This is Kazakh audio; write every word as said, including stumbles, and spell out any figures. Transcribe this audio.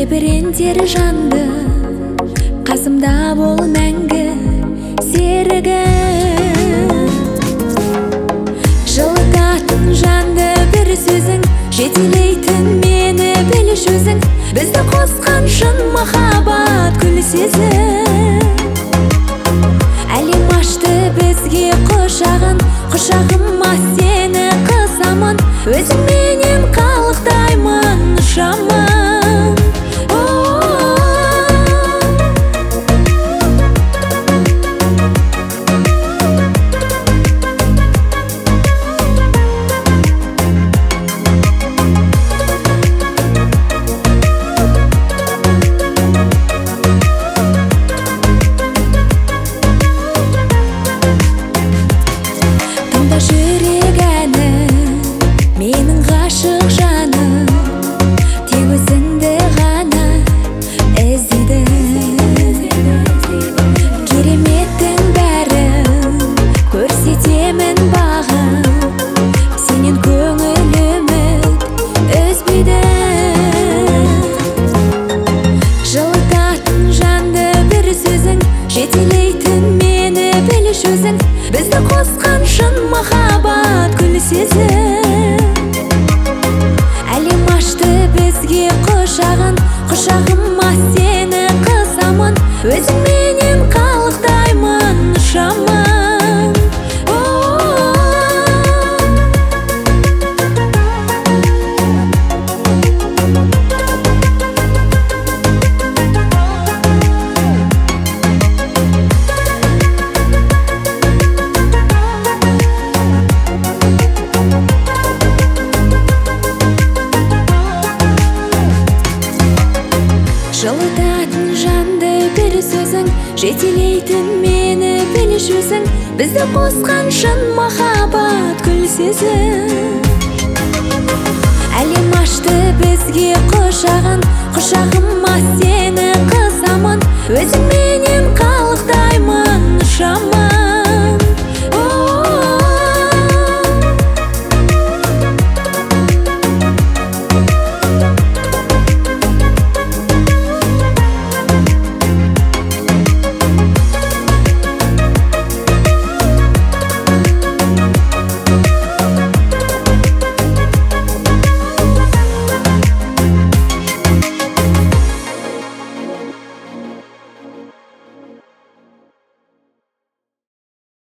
тебірентер жанды, қасымда бол мәңгі серігім. Жылытатын жанды бір сөзің, жетелейтін мені біліш өзің. Бізді қосқан шын махаббат күл сезім. Әлем ашты бізге құшағын, құшағыма сені қысамын. Өзіңменен қалықтаймын ұшамын. Жүрек әні, менің ғашық жаным, тек өзіңді ғана іздейді. Кереметтің бәрін көрсетемін бағым, сенен көңіл үміт үзбейді. Жылытатын жанды бір сөзің, жетелейтін мені біліш өзің. Бізді қосқан шын махаббат күл сезім. Әлем ашты бізге құшағын, құшағыма сені қысамын. Өзіңменен қалықтаймын ұшамын. Жылытатын жанды бір сөзің, жетелейтін мені біліш өзің. Бізді қосқан шын махаббат күл сезім. Әлем ашты бізге құшағын, құшағыма сені қысамын. Өзіңменен қалықтаймын.